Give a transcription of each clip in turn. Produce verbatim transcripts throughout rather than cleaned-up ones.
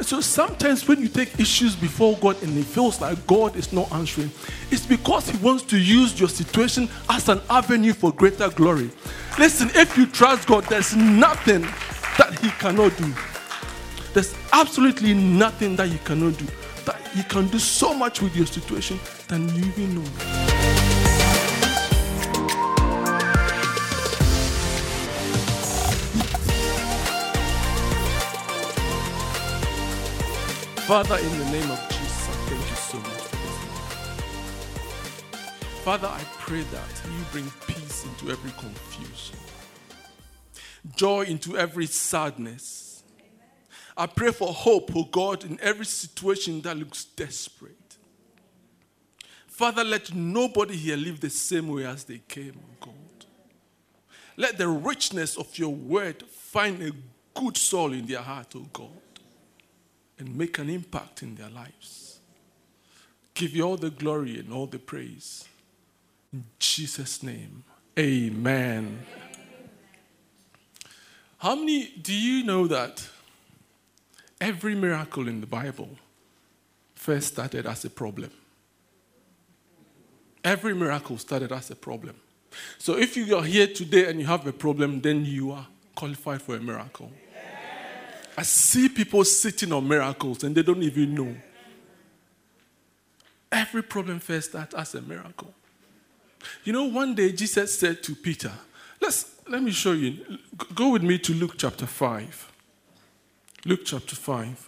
So sometimes when you take issues before God and it feels like God is not answering, it's because he wants to use your situation as an avenue for greater glory. Listen, if you trust God, there's nothing that he cannot do. There's absolutely nothing that he cannot do. That he can do so much with your situation than you even know. Father, in the name of Jesus, I thank you so much for this. Father, I pray that you bring peace into every confusion, joy into every sadness. I pray for hope, oh God, in every situation that looks desperate. Father, let nobody here live the same way as they came, oh God. Let the richness of your word find a good soul in their heart, oh God, and make an impact in their lives. Give you all the glory and all the praise. In Jesus' name, amen. How many do you know that every miracle in the Bible first started as a problem? Every miracle started as a problem. So if you are here today and you have a problem, then you are qualified for a miracle. I see people sitting on miracles and they don't even know. Every problem first starts as a miracle. You know, one day Jesus said to Peter, let's let me show you. Go with me to Luke chapter five. Luke chapter five.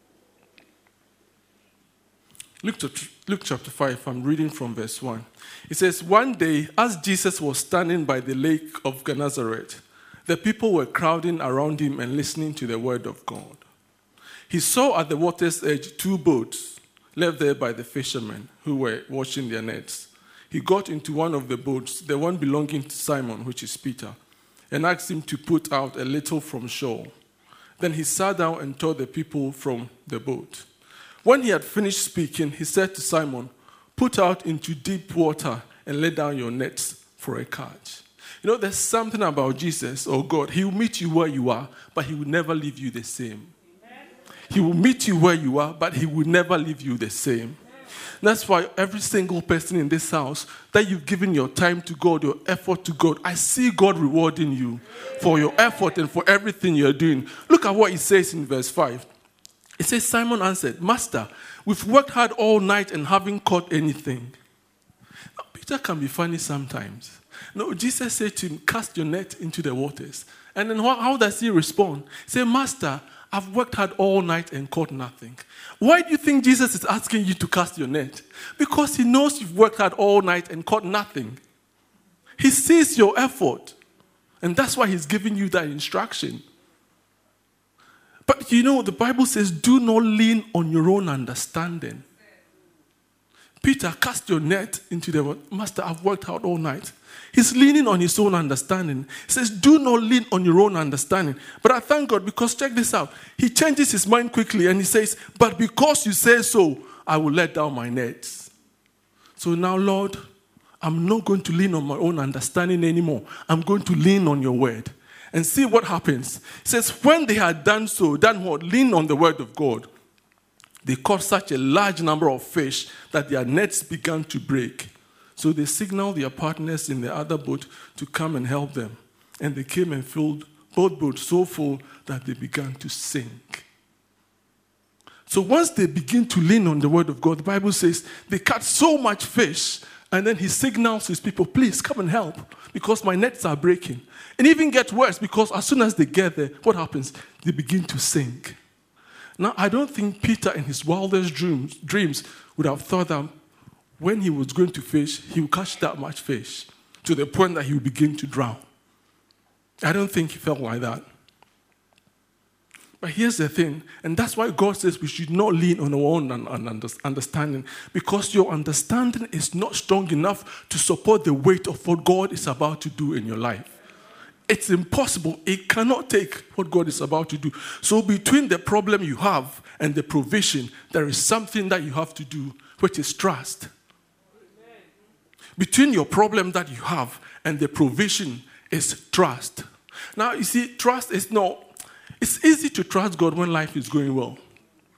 Luke, Luke chapter five, I'm reading from verse one. It says, one day, as Jesus was standing by the lake of Gennesaret, the people were crowding around him and listening to the word of God. He saw at the water's edge two boats left there by the fishermen who were washing their nets. He got into one of the boats, the one belonging to Simon, which is Peter, and asked him to put out a little from shore. Then he sat down and taught the people from the boat. When he had finished speaking, he said to Simon, put out into deep water and lay down your nets for a catch. You know, there's something about Jesus, or God. He will meet you where you are, but he will never leave you the same. Amen. He will meet you where you are, but he will never leave you the same. Amen. That's why every single person in this house, that you've given your time to God, your effort to God, I see God rewarding you for your effort and for everything you're doing. Look at what he says in verse five. It says, Simon answered, Master, we've worked hard all night and haven't caught anything. Now, Peter can be funny sometimes. No, Jesus said to him, cast your net into the waters. And then how, how does he respond? Say, Master, I've worked hard all night and caught nothing. Why do you think Jesus is asking you to cast your net? Because he knows you've worked hard all night and caught nothing. He sees your effort. And that's why he's giving you that instruction. But you know, the Bible says, do not lean on your own understanding. Peter, cast your net into the water. Master, I've worked hard all night. He's leaning on his own understanding. He says, do not lean on your own understanding. But I thank God because check this out. He changes his mind quickly and he says, but because you say so, I will let down my nets. So now, Lord, I'm not going to lean on my own understanding anymore. I'm going to lean on your word. And see what happens. It says, when they had done so, done what? Lean on the word of God. They caught such a large number of fish that their nets began to break. So they signaled their partners in the other boat to come and help them. And they came and filled both boats so full that they began to sink. So once they begin to lean on the word of God, the Bible says they caught so much fish. And then he signals his people, please come and help because my nets are breaking. And even get worse because as soon as they get there, what happens? They begin to sink. Now, I don't think Peter in his wildest dreams, dreams would have thought that when he was going to fish, he would catch that much fish to the point that he would begin to drown. I don't think he felt like that. But here's the thing, and that's why God says we should not lean on our own understanding, because your understanding is not strong enough to support the weight of what God is about to do in your life. It's impossible. It cannot take what God is about to do. So between the problem you have and the provision, there is something that you have to do, which is trust. Amen. Between your problem that you have and the provision is trust. Now, you see, trust is not, it's easy to trust God when life is going well.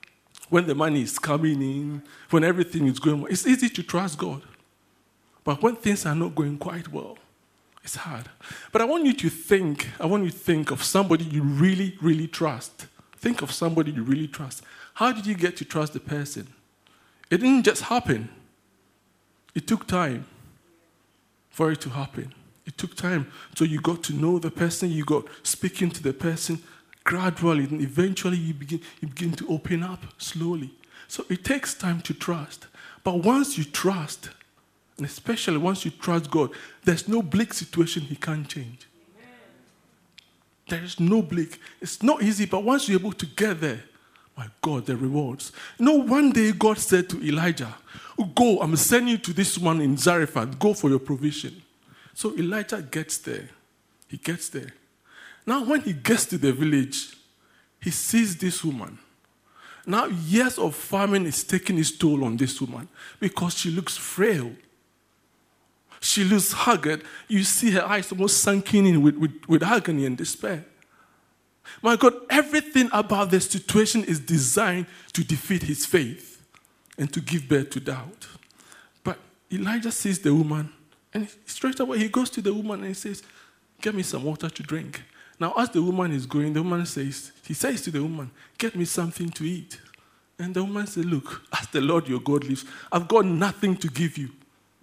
when the money is coming in, when everything is going well, it's easy to trust God. But when things are not going quite well, it's hard. But I want you to think, I want you to think of somebody you really, really trust. Think of somebody you really trust. How did you get to trust the person? It didn't just happen. It took time for it to happen. It took time. So you got to know the person, you got speaking to the person gradually, and eventually you begin, you begin to open up slowly. So it takes time to trust. But once you trust, and especially once you trust God, there's no bleak situation He can't change. Amen. There is no bleak. It's not easy, but once you're able to get there, my God, the rewards. You know, one day God said to Elijah, go, I'm sending you to this one in Zarephath. Go for your provision. So Elijah gets there. He gets there. Now when he gets to the village, he sees this woman. Now years of famine is taking its toll on this woman because she looks frail. She looks haggard. You see her eyes almost sunken in with, with, with agony and despair. My God, everything about the situation is designed to defeat his faith and to give birth to doubt. But Elijah sees the woman, and straight away he goes to the woman and he says, get me some water to drink. Now, as the woman is going, the woman says, he says to the woman, get me something to eat. And the woman says, look, as the Lord your God lives, I've got nothing to give you.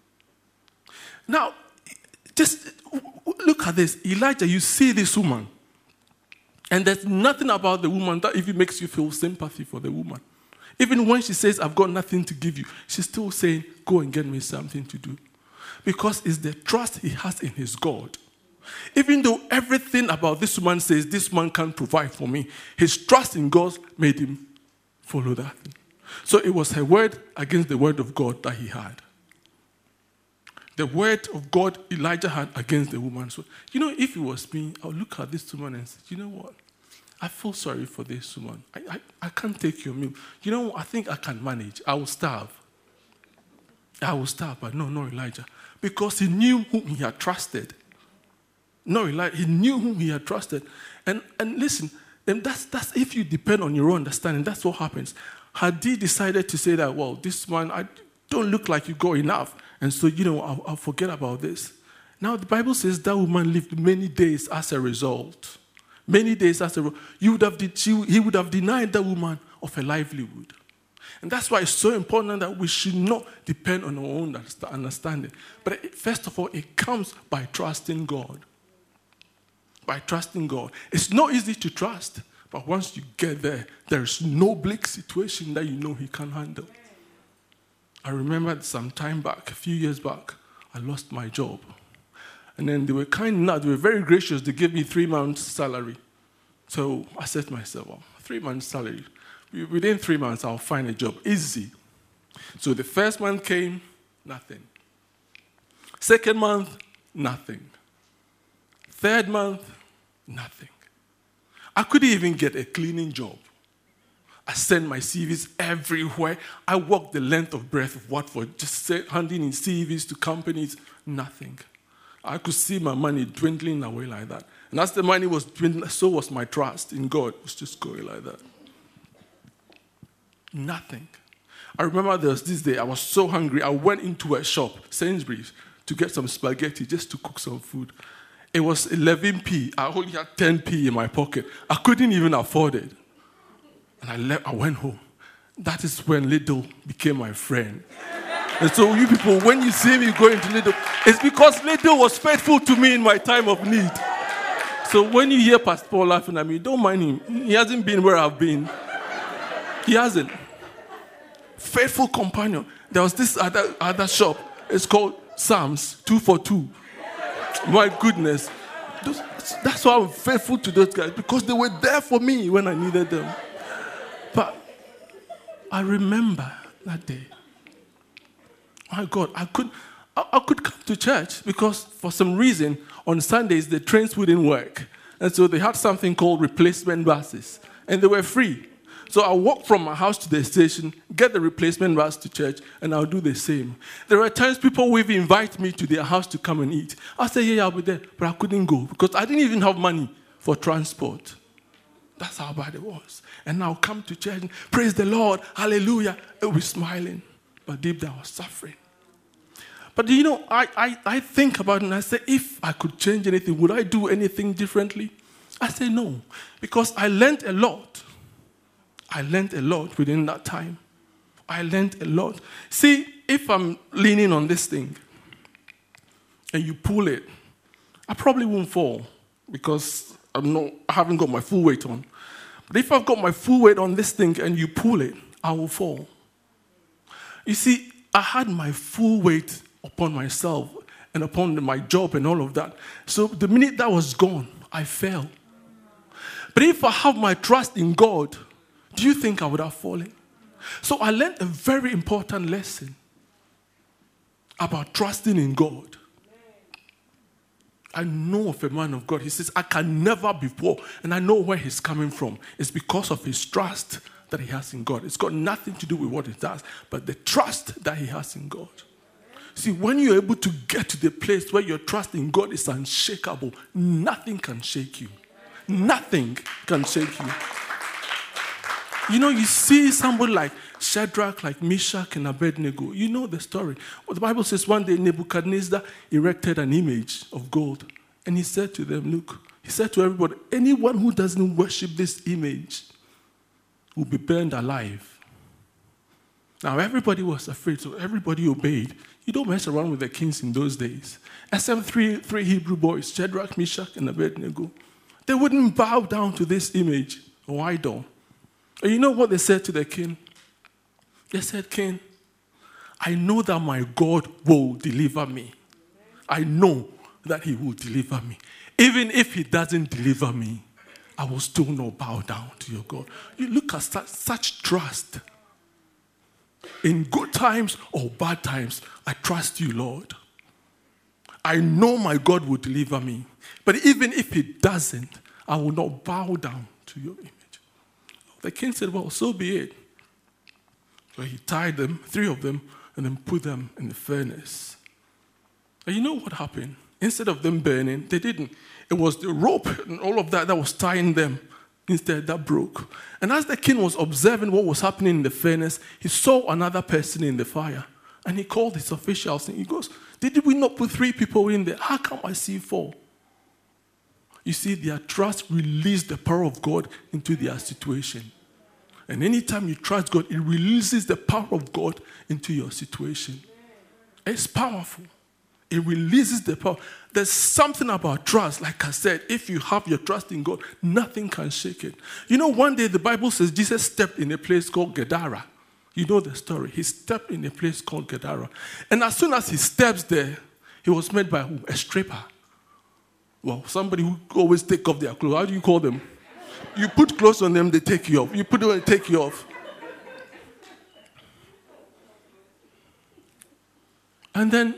Now, just look at this. Elijah, you see this woman. And there's nothing about the woman that even makes you feel sympathy for the woman. Even when she says, I've got nothing to give you, she's still saying, go and get me something to do. Because it's the trust he has in his God. Even though everything about this woman says, this man can't provide for me, his trust in God made him follow that. So it was her word against the word of God that he had. The word of God Elijah had against the woman. So, you know, if it was me, I would look at this woman and say, you know what? I feel sorry for this woman. I, I, I can't take your meal. You know, I think I can manage. I will starve. I will starve, but no, no, Elijah. Because he knew whom he had trusted. No, Elijah, he knew whom he had trusted. And and listen, and that's, that's if you depend on your own understanding, that's what happens. Had he decided to say that, well, this man, I don't look like you got enough, and so, you know, I'll, I'll forget about this. Now, the Bible says that woman lived many days as a result. Many days as a result. You would have de- she, he would have denied that woman of a livelihood. And that's why it's so important that we should not depend on our own understanding. But it, first of all, it comes by trusting God. By trusting God. It's not easy to trust, but once you get there, there is no bleak situation that you know he can handle. I remember some time back, a few years back, I lost my job. And then they were kind enough, they were very gracious, they gave me three months' salary. So I said to myself, well, three months' salary. Within three months, I'll find a job. Easy. So the first month came, nothing. Second month, nothing. Third month, nothing. I couldn't even get a cleaning job. I sent my C Vs everywhere. I walked the length of breadth of Watford, just handing in C Vs to companies, nothing. I could see my money dwindling away like that. And as the money was dwindling, so was my trust in God. It was just going like that. Nothing. I remember there was this day, I was so hungry, I went into a shop, Sainsbury's, to get some spaghetti, just to cook some food. It was eleven p. I only had ten p in my pocket. I couldn't even afford it. And I left, I went home. That is when Lidl became my friend. And so you people, when you see me going to Lidl, it's because Lidl was faithful to me in my time of need. So when you hear Pastor Paul laughing at me, don't mind him. He hasn't been where I've been. He hasn't. Faithful companion. There was this other, other shop. It's called Sam's two for two. My goodness. Those, that's why I'm faithful to those guys, because they were there for me when I needed them. But I remember that day. My God, I could, I, I could come to church because for some reason on Sundays the trains wouldn't work. And so they had something called replacement buses. And they were free. So I walk from my house to the station, get the replacement bus to church, and I'll do the same. There were times people would invite me to their house to come and eat. I say, yeah, I'll be there. But I couldn't go because I didn't even have money for transport. That's how bad it was. And now come to church and praise the Lord, hallelujah. It was smiling, but deep down I was suffering. But you know, I, I, I think about it and I say, if I could change anything, would I do anything differently? I say no, because I learned a lot. I learned a lot within that time. I learned a lot. See, if I'm leaning on this thing and you pull it, I probably won't fall because I'm not, I haven't got my full weight on. But if I've got my full weight on this thing and you pull it, I will fall. You see, I had my full weight upon myself and upon my job and all of that. So the minute that was gone, I fell. But if I have my trust in God, do you think I would have fallen? So I learned a very important lesson about trusting in God. I know of a man of God. He says, I can never be poor. And I know where he's coming from. It's because of his trust that he has in God. It's got nothing to do with what he does, but the trust that he has in God. See, when you're able to get to the place where your trust in God is unshakable, nothing can shake you. Nothing can shake you. You know, you see somebody like Shadrach, like Meshach and Abednego. You know the story. Well, the Bible says one day Nebuchadnezzar erected an image of gold. And he said to them, look, he said to everybody, anyone who doesn't worship this image will be burned alive. Now, everybody was afraid, so everybody obeyed. You don't mess around with the kings in those days. Except three, three Hebrew boys, Shadrach, Meshach, and Abednego. They wouldn't bow down to this image or idol. And you know what they said to the king? They said, King, I know that my God will deliver me. I know that he will deliver me. Even if he doesn't deliver me, I will still not bow down to your God. You look at such, such trust. In good times or bad times, I trust you, Lord. I know my God will deliver me. But even if he doesn't, I will not bow down to your image. The king said, well, so be it. So he tied them, three of them, and then put them in the furnace. And you know what happened? Instead of them burning, they didn't. It was the rope and all of that that was tying them. Instead, that broke. And as the king was observing what was happening in the furnace, he saw another person in the fire. And he called his officials and he goes, did we not put three people in there? How come I see four? You see, their trust released the power of God into their situation. And anytime you trust God, it releases the power of God into your situation. It's powerful. It releases the power. There's something about trust. Like I said, if you have your trust in God, nothing can shake it. You know, one day the Bible says Jesus stepped in a place called Gadara. You know the story. He stepped in a place called Gadara. And as soon as he steps there, he was met by who? A stripper. Well, somebody who always take off their clothes. How do you call them? You put clothes on them, they take you off. You put them on, they take you off. And then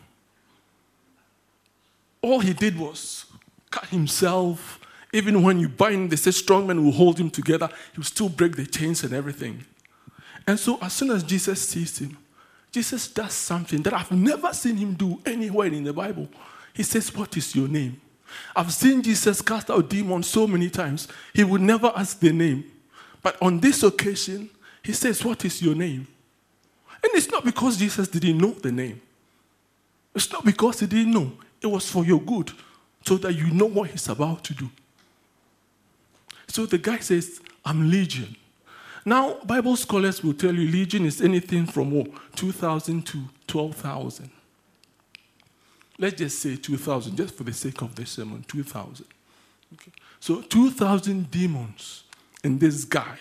all he did was cut himself. Even when you bind, they say strong men will hold him together. He will still break the chains and everything. And so as soon as Jesus sees him, Jesus does something that I've never seen him do anywhere in the Bible. He says, what is your name? I've seen Jesus cast out demons so many times. He would never ask their name. But on this occasion, he says, what is your name? And it's not because Jesus didn't know the name. It's not because he didn't know. It was for your good, so that you know what he's about to do. So the guy says, I'm Legion. Now, Bible scholars will tell you Legion is anything from what, two thousand to twelve thousand. Let's just say two thousand, just for the sake of this sermon, two thousand. Okay. So two thousand demons in this guy.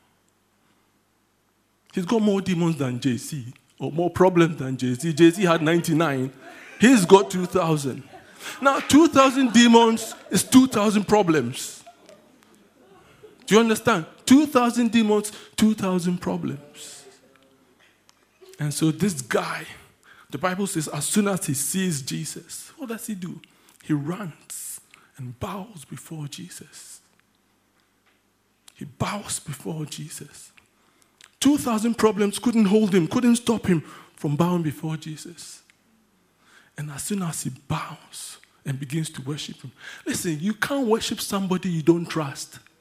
He's got more demons than J C, or more problems than J C. J C had ninety-nine. He's got two thousand. Now, two thousand demons is two thousand problems. Do you understand? two thousand demons, two thousand problems. And so this guy, the Bible says, as soon as he sees Jesus, what does he do? He runs and bows before Jesus. He bows before Jesus. two thousand problems couldn't hold him, couldn't stop him from bowing before Jesus. And as soon as he bows and begins to worship him, listen, you can't worship somebody you don't trust.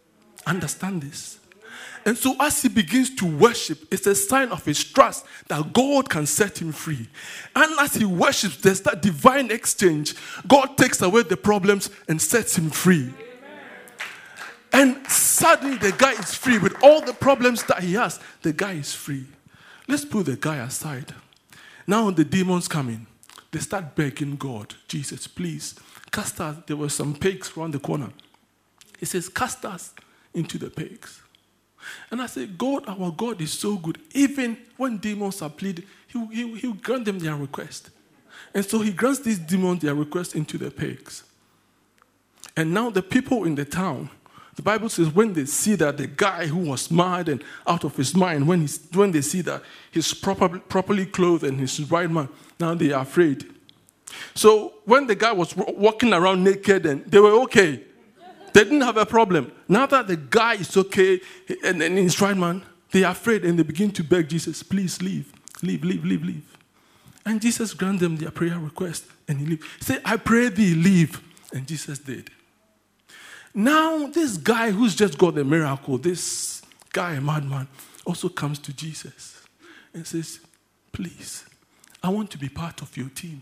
Understand this. And so as he begins to worship, it's a sign of his trust that God can set him free. And as he worships, there's that divine exchange. God takes away the problems and sets him free. And suddenly the guy is free with all the problems that he has. The guy is free. Let's put the guy aside. Now the demons come in. They start begging God, Jesus, please, cast us. There were some pigs around the corner. He says, cast us into the pigs. And I say, God, our God is so good. Even when demons are pleading, he, he, he'll grant them their request. And so he grants these demons their request into the pigs. And now the people in the town, the Bible says when they see that the guy who was mad and out of his mind, when, he's, when they see that he's proper, properly clothed and he's right man, now they are afraid. So when the guy was walking around naked, and they were okay. They didn't have a problem. Now that the guy is okay and, and he's right man, they are afraid and they begin to beg Jesus, please leave, leave, leave, leave, leave. And Jesus granted them their prayer request and he leave. He said, I pray thee, leave. And Jesus did. Now this guy who's just got the miracle, this guy, a madman, also comes to Jesus and says, please, I want to be part of your team.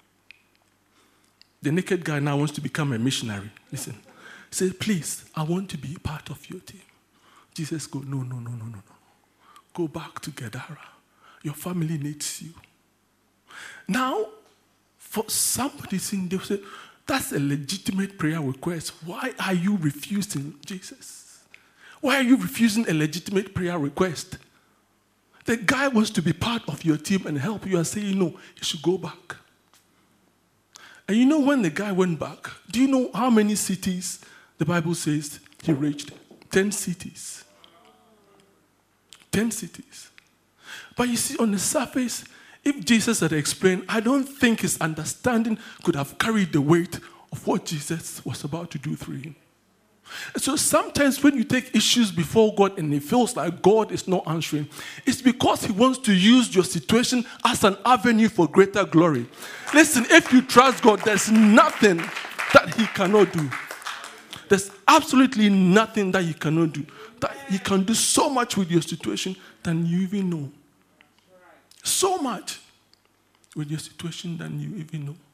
The naked guy now wants to become a missionary. Listen. Say, please, I want to be part of your team. Jesus goes, no, no, no, no, no, no. Go back to Gadara. Your family needs you. Now, for somebody saying, they say, that's a legitimate prayer request. Why are you refusing Jesus? Why are you refusing a legitimate prayer request? The guy wants to be part of your team and help you and saying, no, you should go back. And you know when the guy went back, do you know how many cities the Bible says he reached? Ten cities. Ten cities. But you see, on the surface, if Jesus had explained, I don't think his understanding could have carried the weight of what Jesus was about to do through him. And so sometimes when you take issues before God and it feels like God is not answering, it's because he wants to use your situation as an avenue for greater glory. Listen, if you trust God, there's nothing that he cannot do. There's absolutely nothing that he cannot do. That he can do so much with your situation than you even know. So much with your situation than you even know.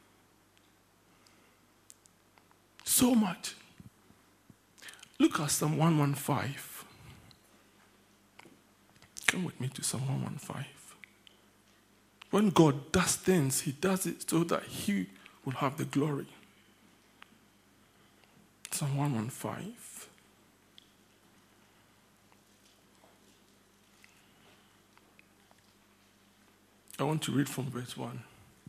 So much. Look at Psalm one fifteen. Come with me to Psalm one fifteen. When God does things, he does it so that he will have the glory. Psalm one fifteen. I want to read from verse one.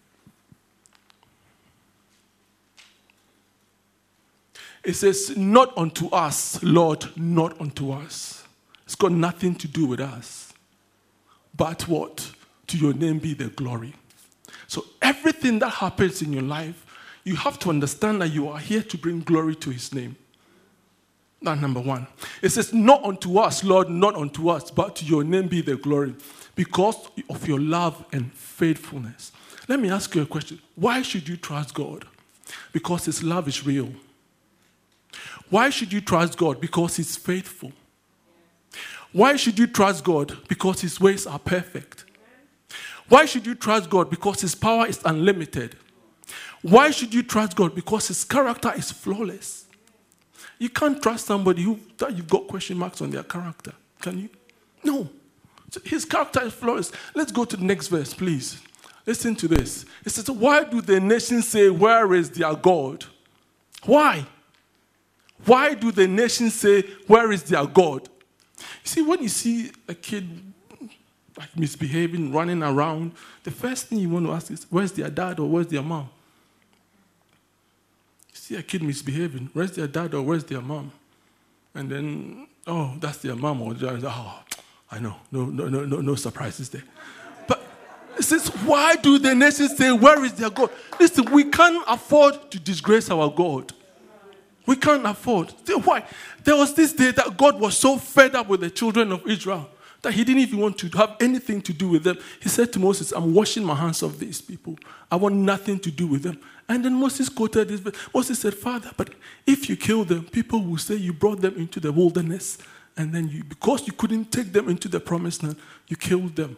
It says, not unto us, Lord, not unto us. It's got nothing to do with us. But what? To your name be the glory. So everything that happens in your life, you have to understand that you are here to bring glory to his name. That's number one. It says, not unto us, Lord, not unto us, but to your name be the glory, because of your love and faithfulness. Let me ask you a question. Why should you trust God? Because his love is real. Why should you trust God? Because he's faithful. Why should you trust God? Because his ways are perfect. Why should you trust God? Because his power is unlimited. Why should you trust God? Because his character is flawless. You can't trust somebody who that you've got question marks on their character. Can you? No. So his character is flawless. Let's go to the next verse, please. Listen to this. It says, why do the nations say, where is their God? Why? Why do the nations say, where is their God? You see, when you see a kid like misbehaving, running around, the first thing you want to ask is, where's their dad or where's their mom? You see a kid misbehaving, where's their dad or where's their mom? And then, oh, that's their mom or their, oh, I know, no, no, no, no, no surprises there. But it says, why do the nations say, where is their God? Listen, we can't afford to disgrace our God. We can't afford. Why? There was this day that God was so fed up with the children of Israel that he didn't even want to have anything to do with them. He said to Moses, I'm washing my hands of these people. I want nothing to do with them. And then Moses quoted this. Moses said, Father, but if you kill them, people will say you brought them into the wilderness. And then you, because you couldn't take them into the promised land, you killed them.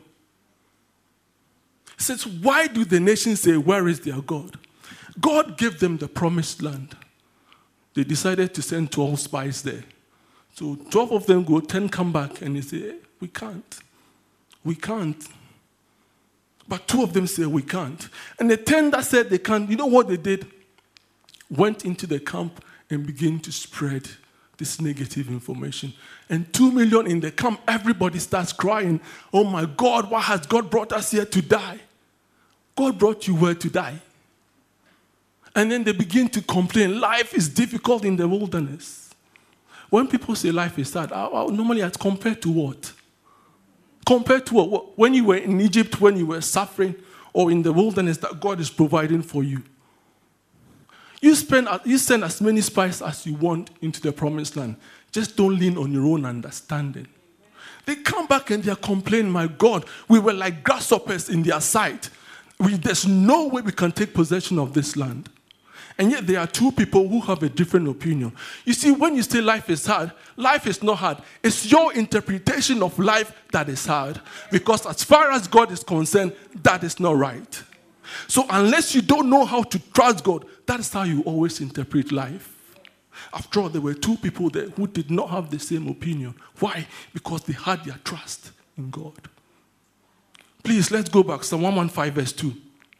He says, why do the nations say, where is their God? God gave them the promised land. They decided to send twelve spies there. So twelve of them go, ten come back, and they say, hey, we can't. We can't. But two of them say, we can't. And the ten that said they can't, you know what they did? Went into the camp and began to spread this negative information. And two million in the camp, everybody starts crying, oh my God, why has God brought us here to die? God brought you where to die. And then they begin to complain, life is difficult in the wilderness. When people say life is hard, I, I, normally it's compared to what? Compared to what? When you were in Egypt, when you were suffering, or in the wilderness that God is providing for you. You, spend, you send as many spies as you want into the promised land. Just don't lean on your own understanding. They come back and they are complaining, my God, we were like grasshoppers in their sight. We, there's no way we can take possession of this land. And yet there are two people who have a different opinion. You see, when you say life is hard, life is not hard. It's your interpretation of life that is hard. Because as far as God is concerned, that is not right. So unless you don't know how to trust God, that is how you always interpret life. After all, there were two people there who did not have the same opinion. Why? Because they had their trust in God. Please, let's go back. Psalm one fifteen verse two.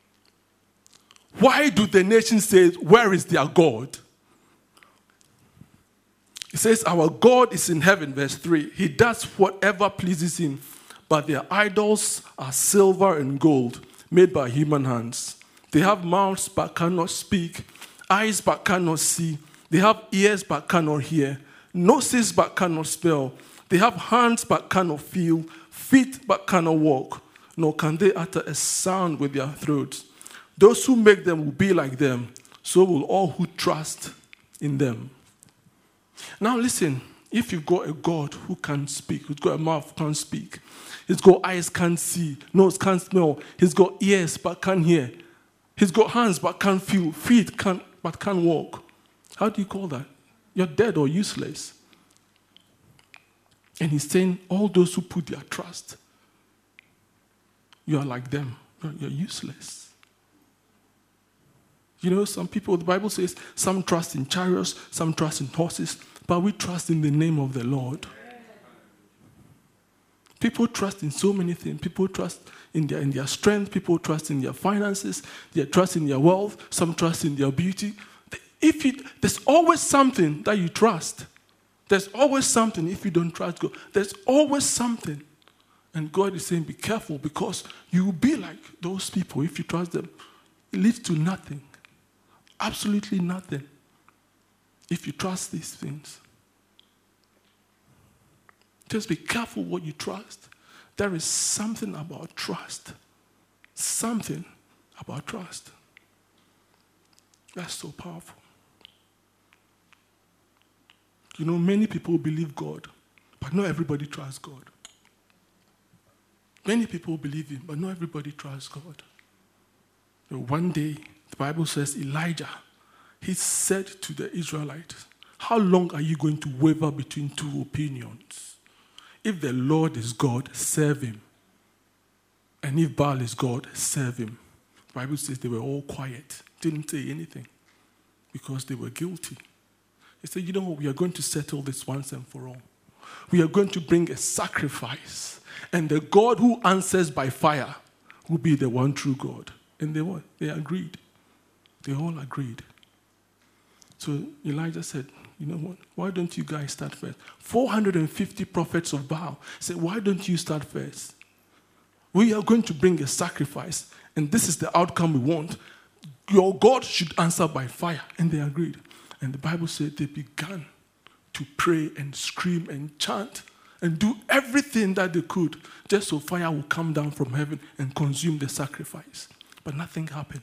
Why do the nations say, where is their God? It says, our God is in heaven, verse three. He does whatever pleases him, but their idols are silver and gold, made by human hands. They have mouths but cannot speak, eyes but cannot see. They have ears but cannot hear, noses but cannot smell. They have hands but cannot feel, feet but cannot walk, nor can they utter a sound with their throats. Those who make them will be like them, so will all who trust in them. Now listen, if you've got a God who can speak, who's got a mouth who can't speak, he's got eyes can't see, nose can't smell, he's got ears but can't hear, he's got hands but can't feel, feet can't but can't walk. How do you call that? You're dead or useless. And he's saying, all those who put their trust, you are like them. You're useless. You know, some people, the Bible says, some trust in chariots, some trust in horses, but we trust in the name of the Lord. People trust in so many things. People trust in their, in their strength. People trust in their finances. They trust in their wealth. Some trust in their beauty. If it, there's always something that you trust. There's always something if you don't trust God. There's always something. And God is saying, be careful, because you will be like those people if you trust them. It leads to nothing. Absolutely nothing. If you trust these things. Just be careful what you trust. There is something about trust. Something about trust. That's so powerful. You know, many people believe God, but not everybody trusts God. Many people believe him, but not everybody trusts God. You know, one day, the Bible says Elijah, he said to the Israelites, how long are you going to waver between two opinions? If the Lord is God, serve him. And if Baal is God, serve him. The Bible says they were all quiet, didn't say anything, because they were guilty. He said, you know what, we are going to settle this once and for all. We are going to bring a sacrifice, and the God who answers by fire will be the one true God. And they what? They agreed. They all agreed. So Elijah said, you know what? Why don't you guys start first? four hundred fifty prophets of Baal said, why don't you start first? We are going to bring a sacrifice, and this is the outcome we want. Your God should answer by fire. And they agreed. And the Bible said they began to pray and scream and chant and do everything that they could just so fire would come down from heaven and consume the sacrifice. But nothing happened.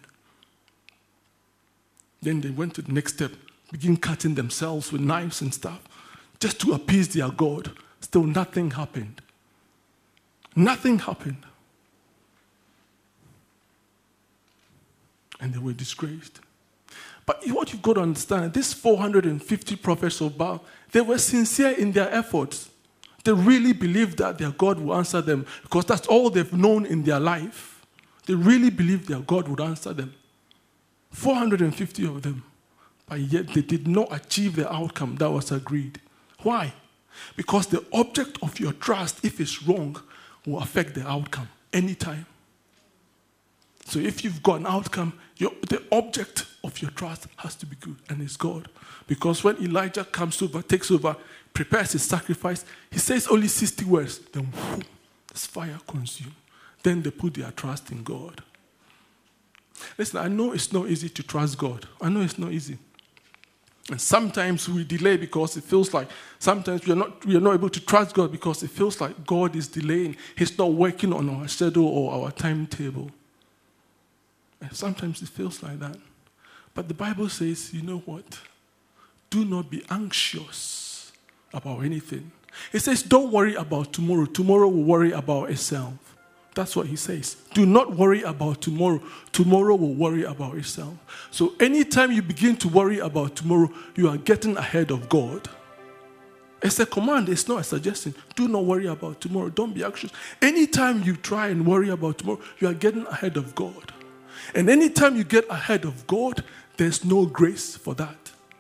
Then they went to the next step, begin cutting themselves with knives and stuff, just to appease their God. Still nothing happened. Nothing happened. And they were disgraced. But what you've got to understand, these four hundred fifty prophets of Baal, they were sincere in their efforts. They really believed that their God would answer them because that's all they've known in their life. They really believed their God would answer them. four hundred fifty of them. But yet they did not achieve the outcome that was agreed. Why? Because the object of your trust, if it's wrong, will affect the outcome anytime. So if you've got an outcome, your, the object of your trust has to be good, and it's God. Because when Elijah comes over, takes over, prepares his sacrifice, he says only sixty words, then whoo, this fire consumed. Then they put their trust in God. Listen, I know it's not easy to trust God. I know it's not easy. And sometimes we delay because it feels like, sometimes we are not we are not able to trust God because it feels like God is delaying. He's not working on our schedule or our timetable. And sometimes it feels like that. But the Bible says, you know what? Do not be anxious about anything. It says, don't worry about tomorrow. Tomorrow will worry about itself. That's what he says. Do not worry about tomorrow. Tomorrow will worry about itself. So anytime you begin to worry about tomorrow, you are getting ahead of God. It's a command. It's not a suggestion. Do not worry about tomorrow. Don't be anxious. Anytime you try and worry about tomorrow, you are getting ahead of God. And anytime you get ahead of God, there's no grace for that.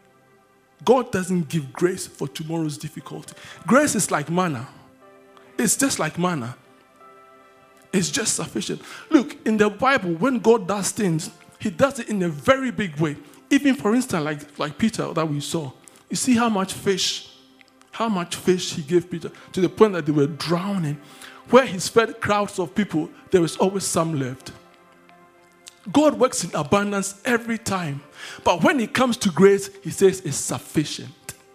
God doesn't give grace for tomorrow's difficulty. Grace is like manna. It's just like manna. It's just sufficient. Look, in the Bible, when God does things, he does it in a very big way. Even, for instance, like, like Peter that we saw. You see how much fish, how much fish he gave Peter, to the point that they were drowning. Where he's fed crowds of people, there is always some left. God works in abundance every time. But when it comes to grace, he says it's sufficient.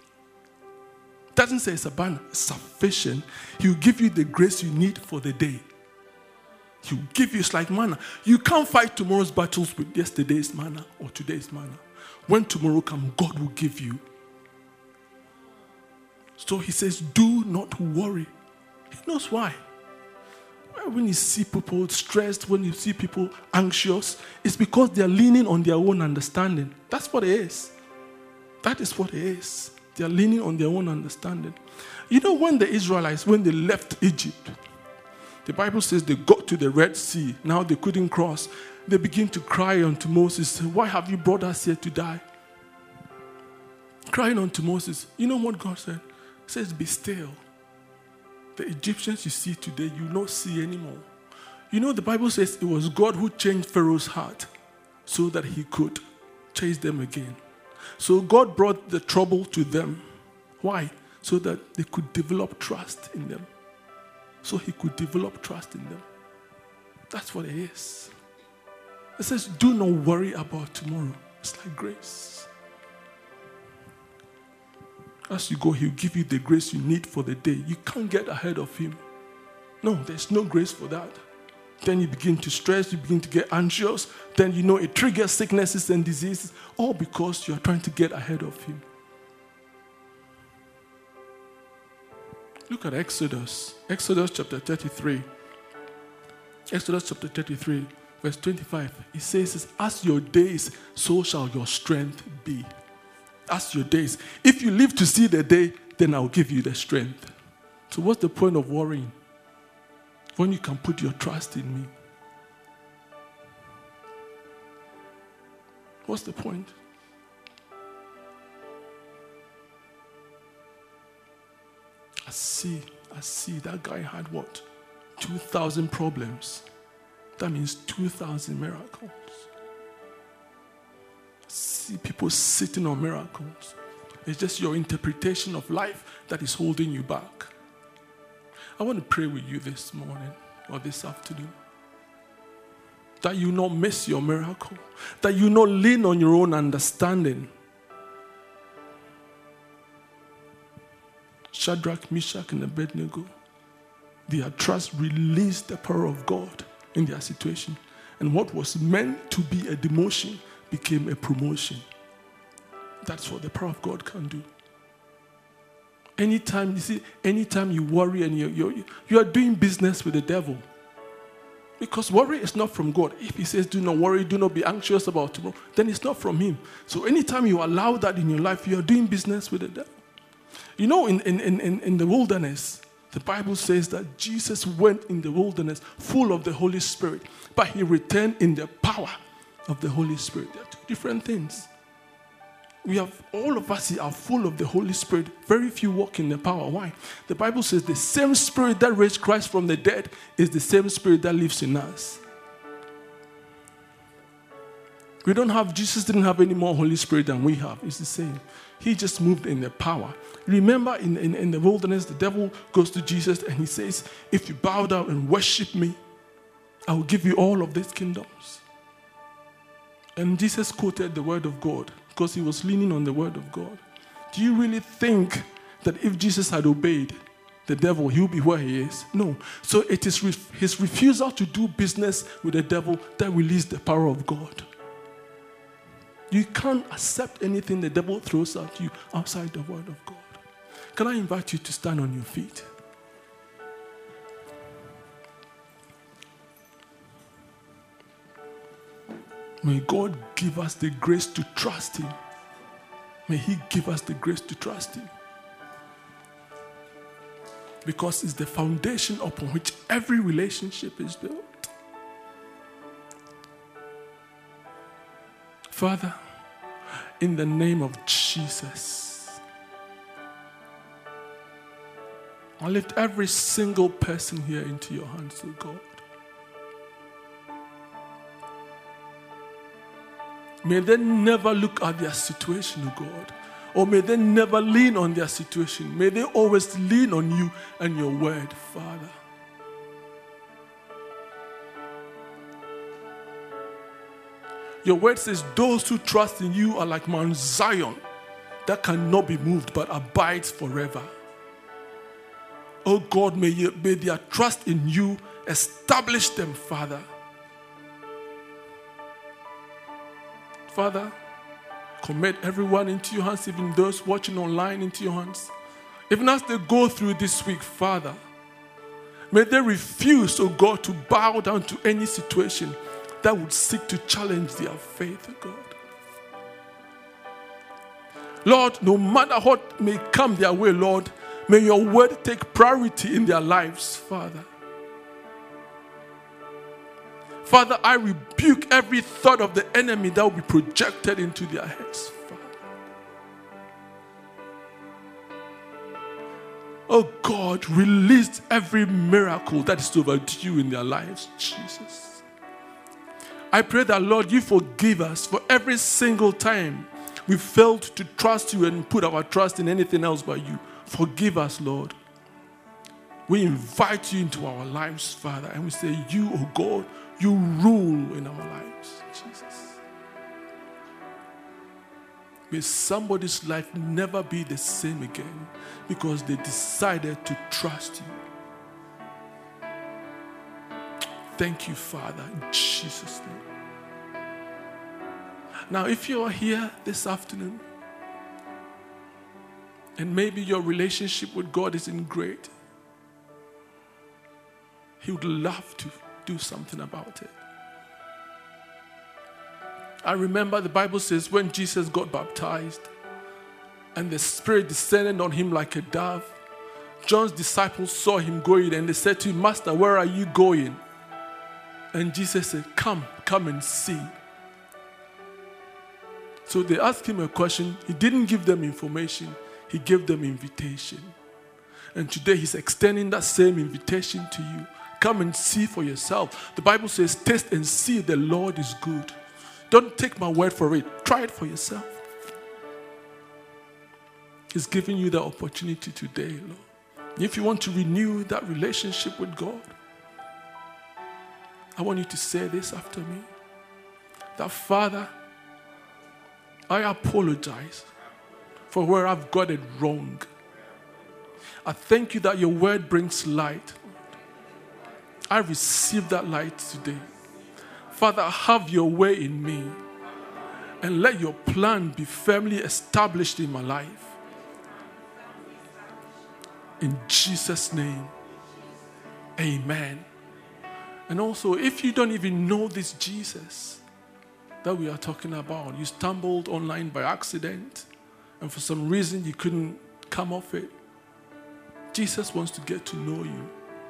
Doesn't say it's abundant, it's sufficient. He'll give you the grace you need for the day. He'll give you, it's like manna. You can't fight tomorrow's battles with yesterday's manna or today's manna. When tomorrow comes, God will give you. So he says, do not worry. He knows why. When you see people stressed, when you see people anxious, it's because they're leaning on their own understanding. That's what it is. That is what it is. They're leaning on their own understanding. You know, when the Israelites, when they left Egypt, the Bible says they got to the Red Sea. Now they couldn't cross. They begin to cry unto Moses. Why have you brought us here to die? Crying unto Moses. You know what God said? He says, be still. The Egyptians you see today, you will not see anymore. You know, the Bible says it was God who changed Pharaoh's heart so that he could chase them again. So God brought the trouble to them. Why? So that they could develop trust in them. So he could develop trust in them. That's what it is. It says, do not worry about tomorrow. It's like grace. As you go, he'll give you the grace you need for the day. You can't get ahead of him. No, there's no grace for that. Then you begin to stress, you begin to get anxious. Then you know it triggers sicknesses and diseases, all because you're trying to get ahead of him. Look at Exodus. Exodus chapter thirty-three. Exodus chapter thirty-three, verse twenty-five. It says, as your days, so shall your strength be. As your days. If you live to see the day, then I'll give you the strength. So what's the point of worrying when you can put your trust in me? What's the point? I see, I see that guy had what? two thousand problems. That means two thousand miracles. See people sitting on miracles. It's just your interpretation of life that is holding you back. I want to pray with you this morning or this afternoon. That you not miss your miracle. That you not lean on your own understanding. Shadrach, Meshach, and Abednego, their trust released the power of God in their situation. And what was meant to be a demotion became a promotion. That's what the power of God can do. Anytime, you see, anytime you worry and you you you are doing business with the devil. Because worry is not from God. If he says, do not worry, do not be anxious about tomorrow, then it's not from him. So anytime you allow that in your life, you are doing business with the devil. You know, in, in, in, in the wilderness, the Bible says that Jesus went in the wilderness full of the Holy Spirit, but he returned in the power of the Holy Spirit. They are two different things. We have, all of us here are full of the Holy Spirit. Very few walk in the power. Why? The Bible says the same Spirit that raised Christ from the dead is the same Spirit that lives in us. We don't have, Jesus didn't have any more Holy Spirit than we have. It's the same. He just moved in the power. Remember in, in, in the wilderness, the devil goes to Jesus and he says, if you bow down and worship me, I will give you all of these kingdoms. And Jesus quoted the word of God because he was leaning on the word of God. Do you really think that if Jesus had obeyed the devil, he would be where he is? No. So it is his refusal to do business with the devil that released the power of God. You can't accept anything the devil throws at you outside the word of God. Can I invite you to stand on your feet? May God give us the grace to trust him. May he give us the grace to trust him. Because it's the foundation upon which every relationship is built. Father, in the name of Jesus, I lift every single person here into your hands, O God. May they never look at their situation, O God. Or may they never lean on their situation. May they always lean on you and your word, Father. Your word says, those who trust in you are like Mount Zion that cannot be moved but abides forever. Oh God, may, you, may their trust in you establish them, Father. Father, commit everyone into your hands, even those watching online into your hands. Even as they go through this week, Father, may they refuse, oh God, to bow down to any situation that would seek to challenge their faith, oh God. Lord, no matter what may come their way, Lord, may your word take priority in their lives, Father. Father, I rebuke every thought of the enemy that will be projected into their heads, Father. Oh God, release every miracle that is overdue in their lives, Jesus. I pray that, Lord, you forgive us for every single time we failed to trust you and put our trust in anything else but you. Forgive us, Lord. We invite you into our lives, Father, and we say, you, oh God, you rule in our lives, Jesus. May somebody's life never be the same again because they decided to trust you. Thank you, Father, in Jesus' name. Now, if you are here this afternoon, and maybe your relationship with God isn't great, He would love to do something about it. I remember the Bible says when Jesus got baptized and the Spirit descended on him like a dove, John's disciples saw him going and they said to him, Master, where are you going? And Jesus said, come, come and see. So they asked him a question. He didn't give them information. He gave them invitation. And today he's extending that same invitation to you. Come and see for yourself. The Bible says, taste and see the Lord is good. Don't take my word for it. Try it for yourself. He's giving you the opportunity today, Lord. If you want to renew that relationship with God, I want you to say this after me. That, Father, I apologize for where I've got it wrong. I thank you that your word brings light. I receive that light today. Father, have your way in me and let your plan be firmly established in my life. In Jesus' name, amen. And also, if you don't even know this Jesus that we are talking about, you stumbled online by accident, and for some reason you couldn't come off it, Jesus wants to get to know you.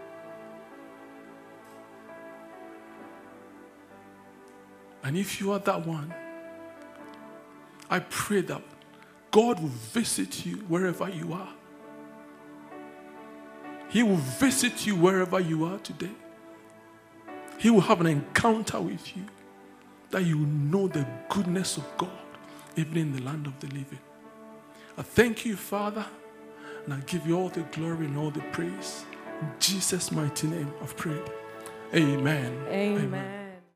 And if you are that one, I pray that God will visit you wherever you are. He will visit you wherever you are today. He will have an encounter with you, that you will know the goodness of God, even in the land of the living. I thank you, Father, and I give you all the glory and all the praise. In Jesus' mighty name I've prayed. Amen. Amen. Amen.